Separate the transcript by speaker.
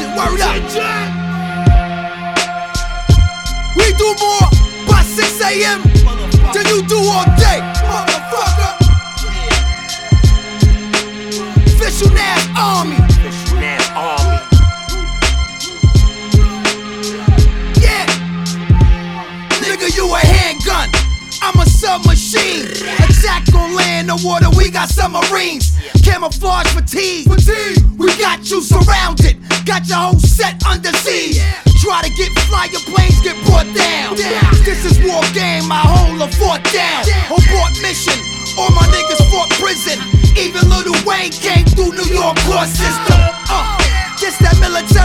Speaker 1: word up. We do more by 6 a.m. than you do all day, motherfucker. Official Nas Army. Yeah. Nigga, you a handgun. I'm a submachine. Attack on land or water, we got submarines. Camouflage fatigue. We got you surrounded. Got your whole set under siege. Try to get flyer planes, get brought down. This is war game, I hold a fort down. Abort mission, all my niggas fought prison. Even Lil Wayne came through New York court system. This that military.